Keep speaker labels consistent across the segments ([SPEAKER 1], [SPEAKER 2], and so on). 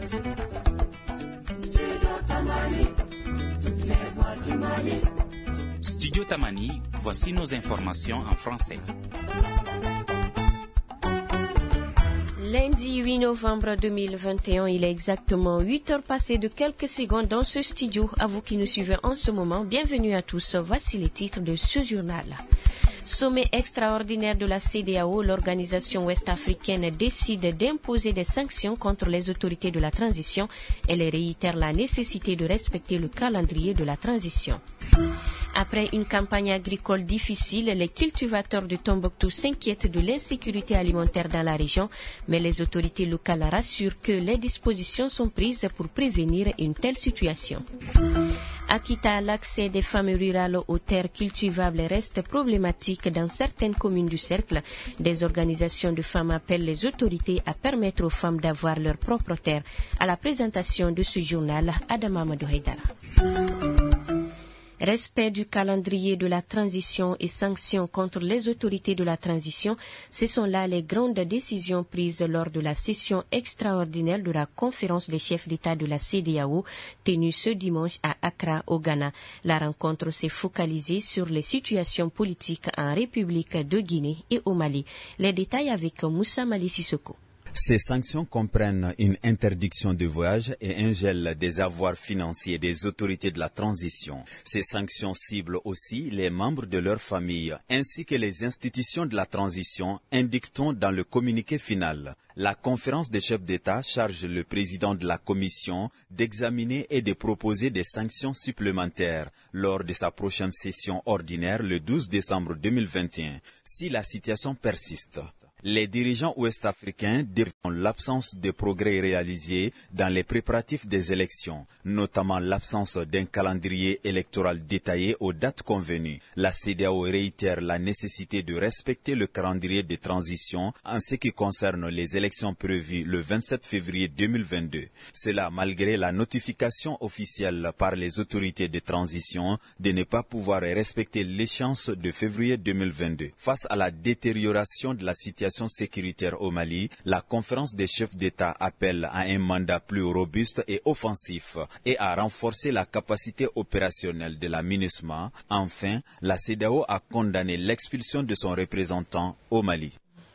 [SPEAKER 1] Studio Tamani, voici nos informations en français.
[SPEAKER 2] Lundi 8 novembre 2021, il est exactement 8 heures passées de quelques secondes dans ce studio. À vous qui nous suivez en ce moment, bienvenue à tous. Voici les titres de ce journal. Sommet extraordinaire de la CEDEAO, l'organisation ouest-africaine décide d'imposer des sanctions contre les autorités de la transition. Elle réitère la nécessité de respecter le calendrier de la transition. Après une campagne agricole difficile, les cultivateurs de Tombouctou s'inquiètent de l'insécurité alimentaire dans la région, mais les autorités locales rassurent que les dispositions sont prises pour prévenir une telle situation. À Kita, l'accès des femmes rurales aux terres cultivables reste problématique dans certaines communes du cercle. Des organisations de femmes appellent les autorités à permettre aux femmes d'avoir leurs propres terres. À la présentation de ce journal, Adama Amadou Haïdara. Respect du calendrier de la transition et sanctions contre les autorités de la transition, ce sont là les grandes décisions prises lors de la session extraordinaire de la conférence des chefs d'État de la CEDEAO tenue ce dimanche à Accra, au Ghana. La rencontre s'est focalisée sur les situations politiques en République de Guinée et au Mali. Les détails avec Moussa Mali Sissoko.
[SPEAKER 3] Ces sanctions comprennent une interdiction de voyage et un gel des avoirs financiers des autorités de la transition. Ces sanctions ciblent aussi les membres de leur famille ainsi que les institutions de la transition, indique-t-on dans le communiqué final. La conférence des chefs d'État charge le président de la Commission d'examiner et de proposer des sanctions supplémentaires lors de sa prochaine session ordinaire le 12 décembre 2021, si la situation persiste. Les dirigeants ouest-africains déplorent l'absence de progrès réalisés dans les préparatifs des élections, notamment l'absence d'un calendrier électoral détaillé aux dates convenues. La CEDEAO réitère la nécessité de respecter le calendrier de transition en ce qui concerne les élections prévues le 27 février 2022. Cela malgré la notification officielle par les autorités de transition de ne pas pouvoir respecter l'échéance de février 2022. Face à la détérioration de la situation sécuritaire au Mali, la conférence des chefs d'État appelle à un mandat plus robuste et offensif et à renforcer la capacité opérationnelle de la MINUSMA. Enfin, la CEDEAO a condamné l'expulsion de son représentant au Mali.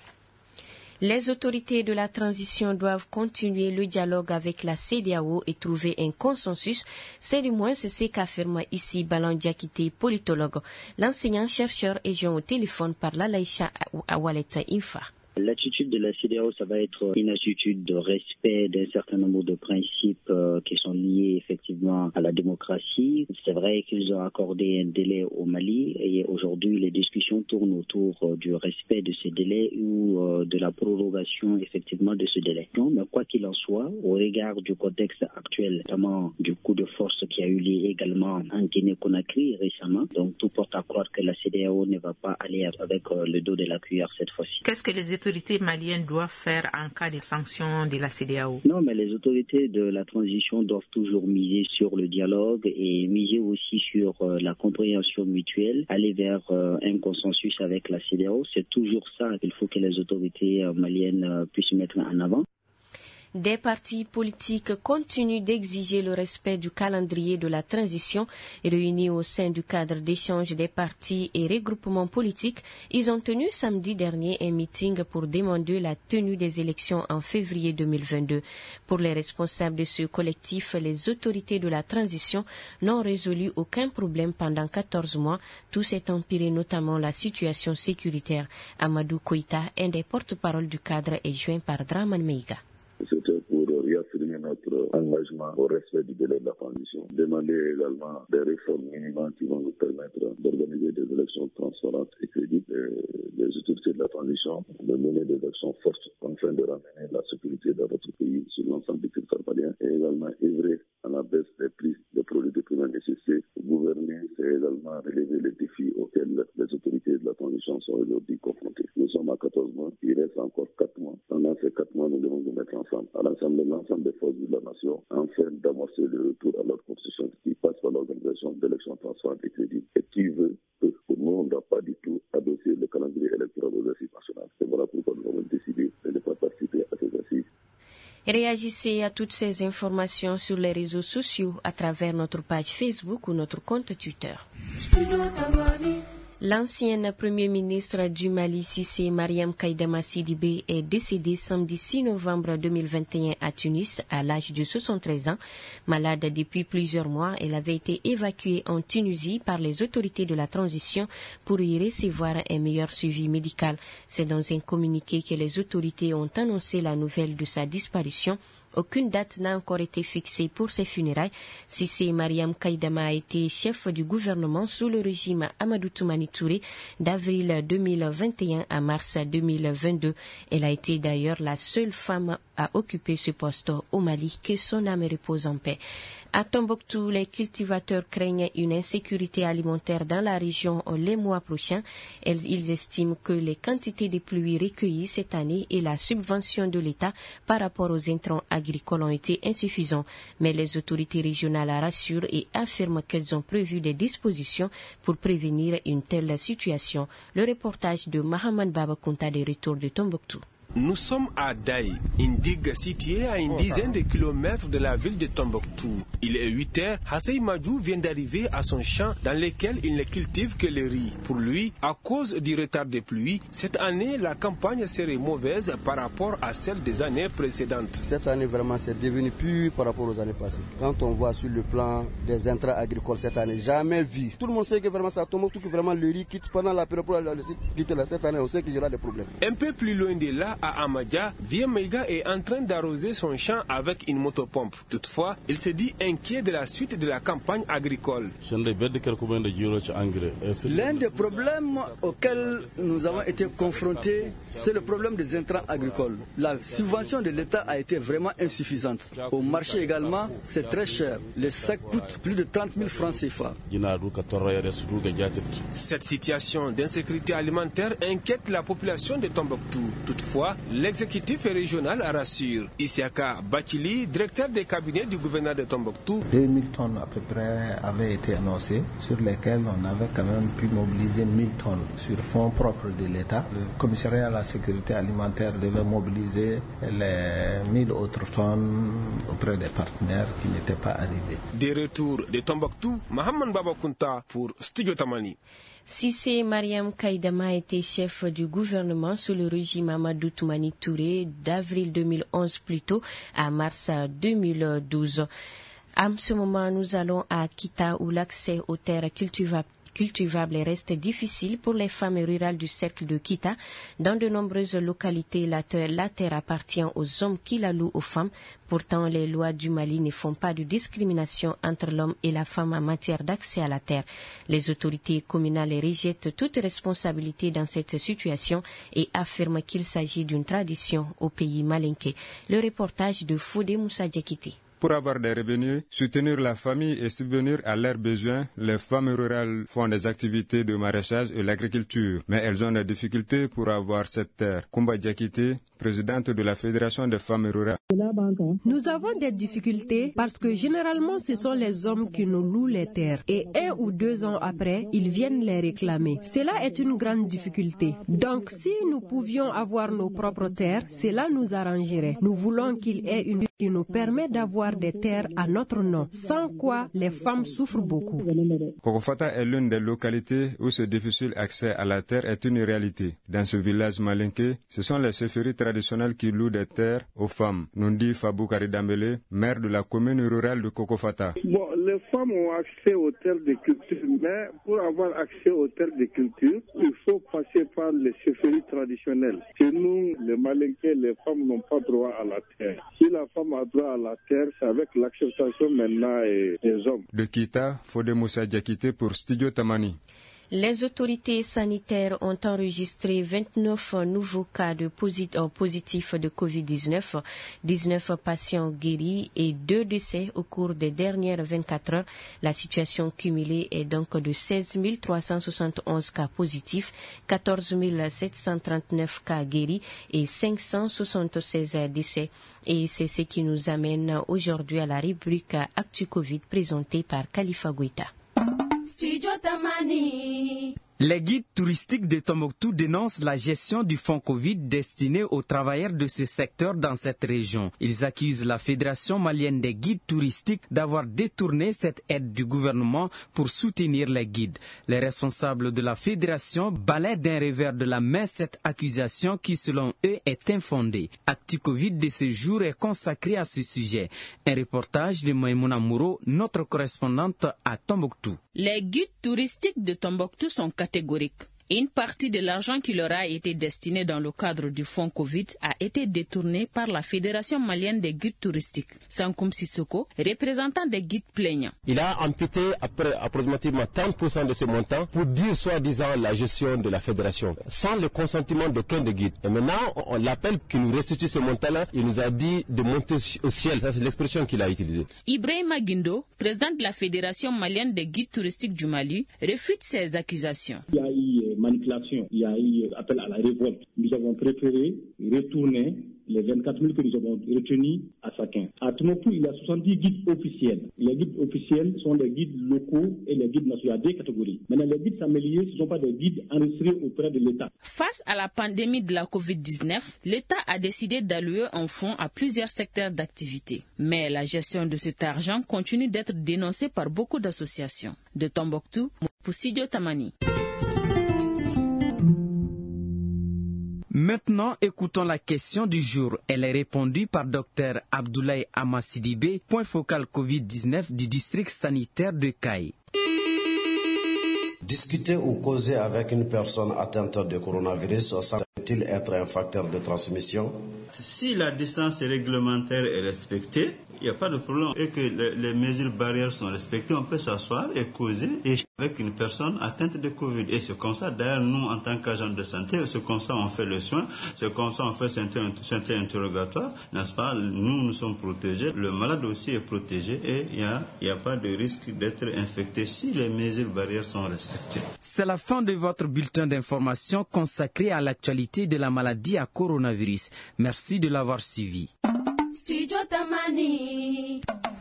[SPEAKER 2] Les autorités de la transition doivent continuer le dialogue avec la CEDEAO et trouver un consensus. C'est du moins ce qu'affirme ici Balan Diakité, politologue. L'enseignant-chercheur est joint au téléphone par Lalaïcha Awaleta Infa.
[SPEAKER 4] L'attitude de la CEDEAO, ça va être une attitude de respect d'un certain nombre de principes qui sont liés effectivement à la démocratie. C'est vrai qu'ils ont accordé un délai au Mali et aujourd'hui les discussions tournent autour du respect de ce délai ou de la prorogation effectivement de ce délai. Donc, mais quoi qu'il en soit, au regard du contexte actuel, notamment du coup de force qui a eu lieu également en Guinée-Conakry récemment, donc tout porte à croire que la CEDEAO ne va pas aller avec le dos de la cuillère cette fois-ci.
[SPEAKER 5] Qu'est-ce que les autorités maliennes doivent faire en cas de sanctions de la CEDEAO?
[SPEAKER 4] Non, mais les autorités de la transition doivent toujours miser sur le dialogue et miser aussi sur la compréhension mutuelle, aller vers un consensus avec la CEDEAO. C'est toujours ça qu'il faut que les autorités maliennes puissent mettre en avant.
[SPEAKER 2] Des partis politiques continuent d'exiger le respect du calendrier de la transition. Réunis au sein du cadre d'échange des partis et regroupements politiques, ils ont tenu samedi dernier un meeting pour demander la tenue des élections en février 2022. Pour les responsables de ce collectif, les autorités de la transition n'ont résolu aucun problème pendant 14 mois. Tout s'est empiré, notamment la situation sécuritaire. Amadou Koïta, un des porte-parole du cadre, est joint par Draman Meiga.
[SPEAKER 6] C'était pour réaffirmer notre engagement au respect du délai de la transition. Demander également des réformes minimales qui vont nous permettre d'organiser des élections transparentes et crédibles. Les autorités de la transition de mener des actions fortes afin de ramener la sécurité dans notre pays sur l'ensemble du territoire malien et également œuvrer à la baisse des prix des produits de première nécessité. Gouverner, c'est également relever les défis auxquels les autorités de la transition sont aujourd'hui confrontées. Nous sommes à 14 mois, il reste encore 4 mois. Pendant ces 4 mois, nous devons nous mettre ensemble, à l'ensemble des forces de la nation, afin d'amorcer le retour à notre constitution qui passe par l'organisation d'élections transparentes et crédibles. Et qui veut que nous, on ne doit pas du tout adosser le calendrier électoral aux assises nationales. Et voilà pourquoi nous avons décidé de ne pas participer à ces assises.
[SPEAKER 2] Réagissez à toutes ces informations sur les réseaux sociaux à travers notre page Facebook ou notre compte Twitter. L'ancienne Premier ministre du Mali, Cissé Mariam Kaïdama Sidibé, est décédée samedi 6 novembre 2021 à Tunis à l'âge de 73 ans. Malade depuis plusieurs mois, elle avait été évacuée en Tunisie par les autorités de la transition pour y recevoir un meilleur suivi médical. C'est dans un communiqué que les autorités ont annoncé la nouvelle de sa disparition. Aucune date n'a encore été fixée pour ses funérailles. Cissé Mariam Kaïdama a été chef du gouvernement sous le régime Amadou Toumani Touré d'avril 2021 à mars 2022. Elle a été d'ailleurs la seule femme à occuper ce poste au Mali. Que son âme repose en paix. À Tombouctou, les cultivateurs craignent une insécurité alimentaire dans la région les mois prochains. Ils estiment que les quantités de pluie recueillies cette année et la subvention de l'État par rapport aux intrants agricoles ont été insuffisants. Mais les autorités régionales rassurent et affirment qu'elles ont prévu des dispositions pour prévenir une telle situation. Le reportage de Mahaman Babakunta de retour de Tombouctou.
[SPEAKER 7] Nous sommes à Daï, une digue située à une dizaine de kilomètres de la ville de Tombouctou. Il est 8 heures, Hassei Madjou vient d'arriver à son champ dans lequel il ne cultive que le riz. Pour lui, à cause du retard des pluies, cette année, la campagne serait mauvaise par rapport à celle des années précédentes.
[SPEAKER 8] Cette année, vraiment, c'est devenu pur par rapport aux années passées. Quand on voit sur le plan des intrants agricoles cette année, jamais vu. Tout le monde sait que vraiment ça tombe, que vraiment le riz quitte pendant la période pour quitter cette année, on sait qu'il y aura des problèmes.
[SPEAKER 7] Un peu plus loin de là, à Amadia, Viemeiga est en train d'arroser son champ avec une motopompe. Toutefois, il se dit inquiet de la suite de la campagne agricole.
[SPEAKER 8] L'un des problèmes auxquels nous avons été confrontés, c'est le problème des intrants agricoles. La subvention de l'État a été vraiment insuffisante. Au marché également, c'est très cher. Les sacs coûtent plus de 30 000 francs CFA.
[SPEAKER 7] Cette situation d'insécurité alimentaire inquiète la population de Tombouctou. Toutefois, l'exécutif régional rassure. Isiaka Bakili, directeur des cabinets du gouverneur de Tombouctou.
[SPEAKER 9] 2000 tonnes à peu près avaient été annoncées, sur lesquelles on avait quand même pu mobiliser 1000 tonnes sur fonds propres de l'État. Le commissariat à la sécurité alimentaire devait mobiliser les 1000 autres tonnes auprès des partenaires qui n'étaient pas arrivés.
[SPEAKER 7] Des retours de Tombouctou, Mahaman Babakunta pour Studio Tamani.
[SPEAKER 2] Cissé Mariam Kaïdama était chef du gouvernement sous le régime Amadou Toumani Touré d'avril 2011 plutôt à mars 2012. À ce moment, nous allons à Kita où l'accès aux terres cultivables reste difficile pour les femmes rurales du cercle de Kita. Dans de nombreuses localités, la terre appartient aux hommes qui la louent aux femmes. Pourtant, les lois du Mali ne font pas de discrimination entre l'homme et la femme en matière d'accès à la terre. Les autorités communales rejettent toute responsabilité dans cette situation et affirment qu'il s'agit d'une tradition au pays malinké. Le reportage de Fodé Moussa Diakité.
[SPEAKER 10] Pour avoir des revenus, soutenir la famille et subvenir à leurs besoins, les femmes rurales font des activités de maraîchage et l'agriculture. Mais elles ont des difficultés pour avoir cette terre. Koumba Diakité, présidente de la Fédération des femmes rurales.
[SPEAKER 11] Nous avons des difficultés parce que généralement ce sont les hommes qui nous louent les terres et 1 ou 2 ans après, ils viennent les réclamer. Cela est une grande difficulté. Donc si nous pouvions avoir nos propres terres, cela nous arrangerait. Nous voulons qu'il y ait une qui nous permet d'avoir des terres à notre nom, sans quoi les femmes souffrent beaucoup.
[SPEAKER 10] Kokofata est l'une des localités où ce difficile accès à la terre est une réalité. Dans ce village malinké, ce sont les chefferies traditionnelles qui louent des terres aux femmes. Nundi Fabou Karidambele, maire de la commune rurale de Kokofata.
[SPEAKER 12] Bon, les femmes ont accès aux terres de culture, mais pour avoir accès aux terres de culture, il faut passer par les chefferies traditionnelles. Chez nous, les malinqués, les femmes n'ont pas droit à la terre. Si la femme a droit à la terre, c'est avec l'acceptation maintenant des hommes.
[SPEAKER 10] De Kita, Fodé Moussa Diakité pour Studio Tamani.
[SPEAKER 2] Les autorités sanitaires ont enregistré 29 nouveaux cas de positifs de Covid-19, 19 patients guéris et 2 décès au cours des dernières 24 heures. La situation cumulée est donc de 16 371 cas positifs, 14 739 cas guéris et 576 décès. Et c'est ce qui nous amène aujourd'hui à la rubrique Actu Covid présentée par Khalifa Gouita.
[SPEAKER 13] Les guides touristiques de Tombouctou dénoncent la gestion du fonds Covid destiné aux travailleurs de ce secteur dans cette région. Ils accusent la Fédération malienne des guides touristiques d'avoir détourné cette aide du gouvernement pour soutenir les guides. Les responsables de la fédération balayent d'un revers de la main cette accusation qui, selon eux, est infondée. Actu Covid de ce jour est consacré à ce sujet. Un reportage de Maïmouna Mouro, notre correspondante à Tombouctou.
[SPEAKER 14] Les guides touristiques de Tombouctou sont catégoriques. Une partie de l'argent qui leur a été destiné dans le cadre du fonds Covid a été détournée par la Fédération malienne des guides touristiques. Sankoum Sissoko, représentant des guides plaignants.
[SPEAKER 15] Il a amputé approximativement 30% de ce montant pour dire soi-disant la gestion de la fédération, sans le consentement d'aucun des guides. Et maintenant, on l'appelle qu'il nous restitue ce montant-là. Il nous a dit de monter au ciel. Ça, c'est l'expression qu'il a utilisée.
[SPEAKER 14] Ibrahima Guindo, président de la Fédération malienne des guides touristiques du Mali, réfute ces accusations.
[SPEAKER 16] Il y a eu manipulation, il y a eu appel à la révolte. Nous avons préféré retourner les 24 000 que nous avons retenus à chacun. À Tombouctou, il y a 70 guides officiels. Les guides officiels sont les guides locaux et les guides nationaux. Il y a deux catégories. Maintenant, les guides familiers, ce ne sont pas des guides enregistrés auprès de l'État.
[SPEAKER 14] Face à la pandémie de la Covid-19, l'État a décidé d'allouer un fonds à plusieurs secteurs d'activité. Mais la gestion de cet argent continue d'être dénoncée par beaucoup d'associations. De Tombouctou, pour Sidio Tamani.
[SPEAKER 13] Maintenant, écoutons la question du jour. Elle est répondue par Dr Abdoulaye Amassidibé, point focal Covid-19 du district sanitaire de Kaye.
[SPEAKER 17] Discuter ou causer avec une personne atteinte de coronavirus semble-t-il être un facteur de transmission?
[SPEAKER 18] Si la distance réglementaire est respectée, il n'y a pas de problème. Et que les mesures barrières sont respectées, on peut s'asseoir et causer avec une personne atteinte de Covid. Et c'est comme ça, d'ailleurs, nous, en tant qu'agents de santé, c'est comme ça on fait le soin, c'est comme ça on fait santé interrogatoire, n'est-ce pas? Nous sommes protégés, le malade aussi est protégé et il n'y a pas de risque d'être infecté si les mesures barrières sont respectées.
[SPEAKER 13] C'est la fin de votre bulletin d'information consacré à l'actualité de la maladie à coronavirus. Merci de l'avoir suivi.
[SPEAKER 19] Studio Tamani.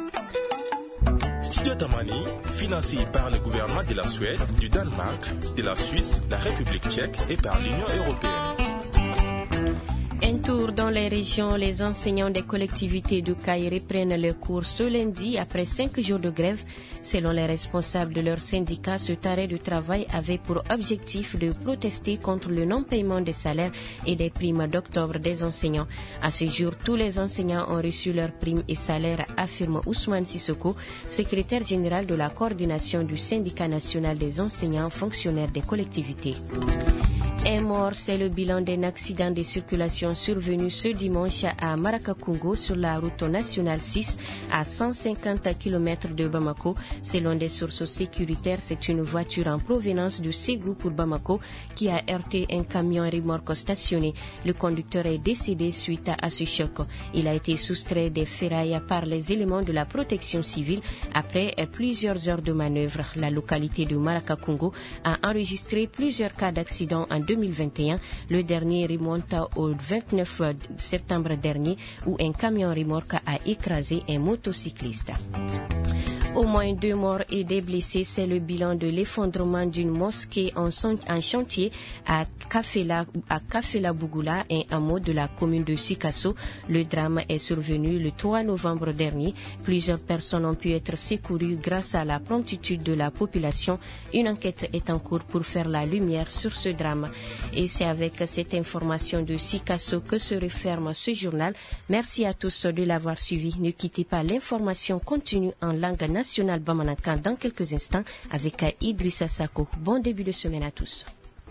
[SPEAKER 20] Studio Tamani, financé par le gouvernement de la Suède, du Danemark, de la Suisse, la République tchèque et par l'Union européenne.
[SPEAKER 2] Un tour dans les régions, les enseignants des collectivités de Kaye reprennent leurs cours ce lundi après 5 jours de grève. Selon les responsables de leur syndicat, cet arrêt de travail avait pour objectif de protester contre le non-paiement des salaires et des primes d'octobre des enseignants. À ce jour, tous les enseignants ont reçu leurs primes et salaires, affirme Ousmane Sissoko, secrétaire général de la coordination du syndicat national des enseignants fonctionnaires des collectivités. Un mort, c'est le bilan d'un accident de circulation survenu ce dimanche à Marakakungo sur la route nationale 6 à 150 km de Bamako. Selon des sources sécuritaires, c'est une voiture en provenance de Ségou pour Bamako qui a heurté un camion remorque stationné. Le conducteur est décédé suite à ce choc. Il a été soustrait des ferrailles par les éléments de la protection civile après plusieurs heures de manœuvre. La localité de Marakakungo a enregistré plusieurs cas d'accidents en 2021. Le dernier remonte au 29 septembre dernier où un camion remorque a écrasé un motocycliste. Au moins 2 morts et des blessés, c'est le bilan de l'effondrement d'une mosquée en chantier à Kafela Bougoula, un hameau de la commune de Sikasso. Le drame est survenu le 3 novembre dernier. Plusieurs personnes ont pu être secourues grâce à la promptitude de la population. Une enquête est en cours pour faire la lumière sur ce drame. Et c'est avec cette information de Sikasso que se referme ce journal. Merci à tous de l'avoir suivi. Ne quittez pas, l'information continue en langue nationale Bamanankan dans quelques instants avec Idrissa Sako. Bon début de semaine à tous.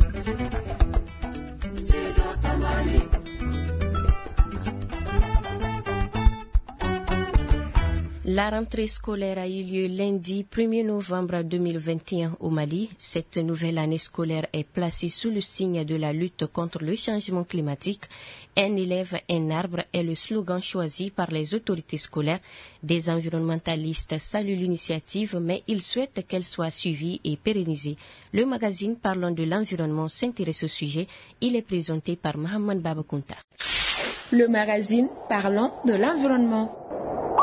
[SPEAKER 2] La rentrée scolaire a eu lieu lundi 1er novembre 2021 au Mali. Cette nouvelle année scolaire est placée sous le signe de la lutte contre le changement climatique. Un élève, un arbre est le slogan choisi par les autorités scolaires. Des environnementalistes saluent l'initiative, mais ils souhaitent qu'elle soit suivie et pérennisée. Le magazine Parlons de l'environnement s'intéresse au sujet. Il est présenté par Mohamed Babakounta.
[SPEAKER 21] Le magazine Parlons de l'environnement.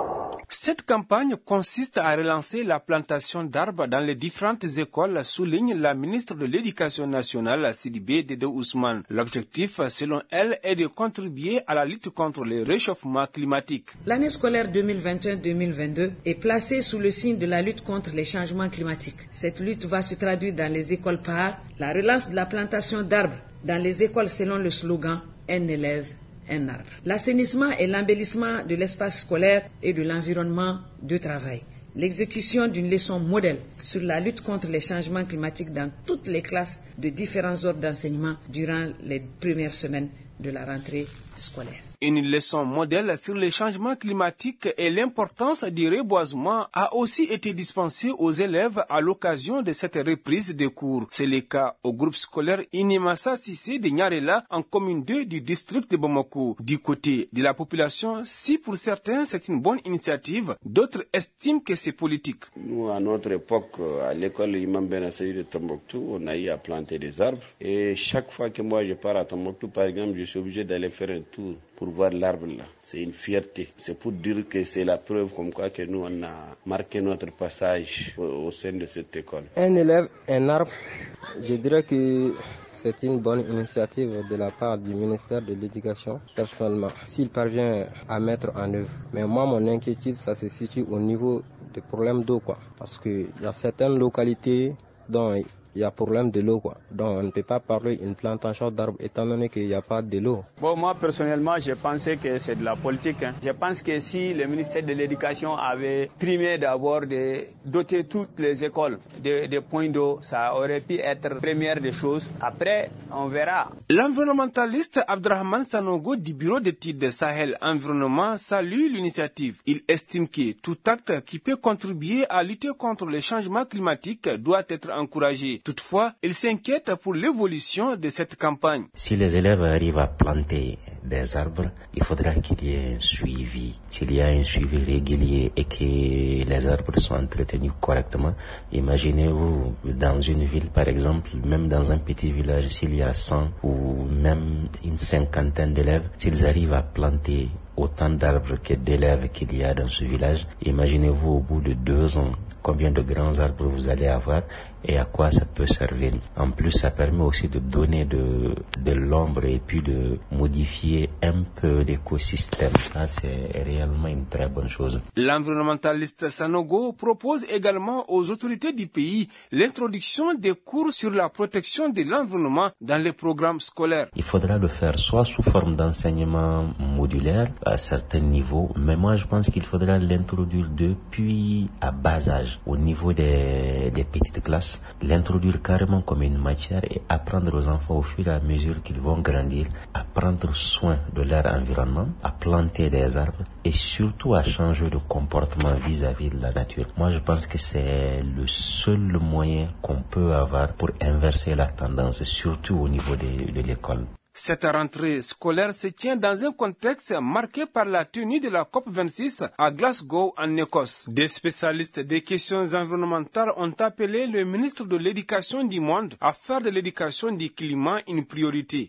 [SPEAKER 7] Cette campagne consiste à relancer la plantation d'arbres dans les différentes écoles, souligne la ministre de l'Éducation nationale, Sidibé Dédé Ousmane. L'objectif, selon elle, est de contribuer à la lutte contre le réchauffement climatique.
[SPEAKER 21] L'année scolaire 2021-2022 est placée sous le signe de la lutte contre les changements climatiques. Cette lutte va se traduire dans les écoles par la relance de la plantation d'arbres dans les écoles selon le slogan « Un élève, un arbre ». L'assainissement et l'embellissement de l'espace scolaire et de l'environnement de travail. L'exécution d'une leçon modèle sur la lutte contre les changements climatiques dans toutes les classes de différents ordres d'enseignement durant les premières semaines de la rentrée scolaire.
[SPEAKER 7] Une leçon modèle sur les changements climatiques et l'importance du reboisement a aussi été dispensée aux élèves à l'occasion de cette reprise des cours. C'est le cas au groupe scolaire Inimassa Sissé de Nyarela en commune 2 du district de Bamako. Du côté de la population, si pour certains c'est une bonne initiative, d'autres estiment que c'est politique.
[SPEAKER 22] Nous, à notre époque, à l'école Imam Ben Assaï de Tombouctou, on a eu à planter des arbres. Et chaque fois que moi je pars à Tombouctou, par exemple, je suis obligé d'aller faire un tour pour voir l'arbre là. C'est une fierté. C'est pour dire que c'est la preuve comme quoi que nous on a marqué notre passage au sein de cette école.
[SPEAKER 23] Un élève, un arbre, je dirais que c'est une bonne initiative de la part du ministère de l'Éducation, personnellement, s'il parvient à mettre en œuvre. Mais moi, mon inquiétude, ça se situe au niveau des problèmes d'eau, quoi. Parce qu'il y a certaines localités dont il y a problème de l'eau, quoi. Donc on ne peut pas parler d'une plantation d'arbres étant donné qu'il n'y a pas de l'eau.
[SPEAKER 24] Bon, moi personnellement, je pensais que c'est de la politique. Je pense que si le ministère de l'Éducation avait primé d'abord de doter toutes les écoles de points d'eau, ça aurait pu être première des choses. Après, on verra.
[SPEAKER 7] L'environnementaliste Abdrahman Sanogo du Bureau d'études Sahel Environnement salue l'initiative. Il estime que tout acte qui peut contribuer à lutter contre les changements climatiques doit être encouragé. Toutefois, il s'inquiète pour l'évolution de cette campagne.
[SPEAKER 25] Si les élèves arrivent à planter des arbres, il faudra qu'il y ait un suivi. S'il y a un suivi régulier et que les arbres sont entretenus correctement, imaginez-vous dans une ville par exemple, même dans un petit village, s'il y a 100 ou même une cinquantaine d'élèves, s'ils arrivent à planter autant d'arbres que d'élèves qu'il y a dans ce village, imaginez-vous au bout de 2 ans combien de grands arbres vous allez avoir et à quoi ça peut servir. En plus, ça permet aussi de donner de l'ombre et puis de modifier un peu l'écosystème. Ça, c'est réellement une très bonne chose.
[SPEAKER 7] L'environnementaliste Sanogo propose également aux autorités du pays l'introduction des cours sur la protection de l'environnement dans les programmes scolaires.
[SPEAKER 25] Il faudra le faire soit sous forme d'enseignement modulaire à certains niveaux, mais moi je pense qu'il faudra l'introduire depuis à bas âge, au niveau des petites classes, l'introduire carrément comme une matière et apprendre aux enfants au fur et à mesure qu'ils vont grandir à prendre soin de leur environnement, à planter des arbres et surtout à changer de comportement vis-à-vis de la nature. Moi je pense que c'est le seul moyen qu'on peut avoir pour inverser la tendance, surtout au niveau de l'école.
[SPEAKER 7] Cette rentrée scolaire se tient dans un contexte marqué par la tenue de la COP26 à Glasgow, en Écosse. Des spécialistes des questions environnementales ont appelé le ministre de l'Éducation du monde à faire de l'éducation du climat une priorité.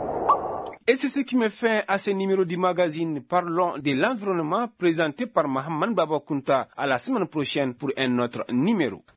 [SPEAKER 7] Et c'est ce qui me fait à ce numéro du magazine Parlons de l'environnement présenté par Mahaman Babakunta. À la semaine prochaine pour un autre numéro.